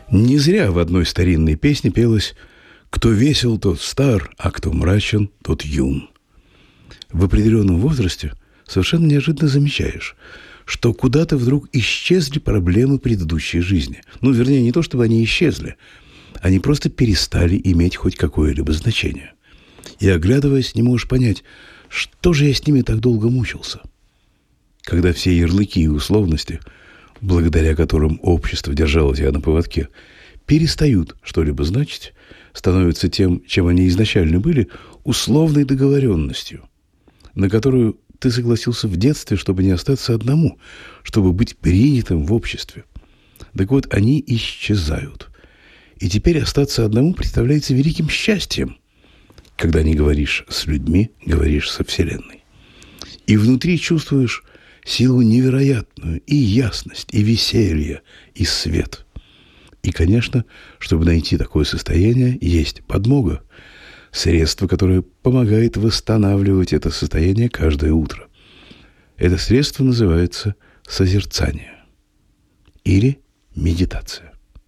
Не зря в одной старинной песне пелось: «Кто весел, тот стар, а кто мрачен, тот юн». В определенном возрасте совершенно неожиданно замечаешь, что куда-то вдруг исчезли проблемы предыдущей жизни. Ну, вернее, не то чтобы они исчезли, они просто перестали иметь хоть какое-либо значение. И, оглядываясь, не можешь понять, что же я с ними так долго мучился. Когда все ярлыки и условности, благодаря которым общество держало тебя на поводке, перестают что-либо значить, становятся тем, чем они изначально были, условной договоренностью, на которую ты согласился в детстве, чтобы не остаться одному, чтобы быть принятым в обществе. Так вот, они исчезают. И теперь остаться одному представляется великим счастьем, когда не говоришь с людьми, говоришь со Вселенной. И внутри чувствуешь силу невероятную, и ясность, и веселье, и свет. И, конечно, чтобы найти такое состояние, есть подмога, средство, которое помогает восстанавливать это состояние каждое утро. Это средство называется созерцание или медитация.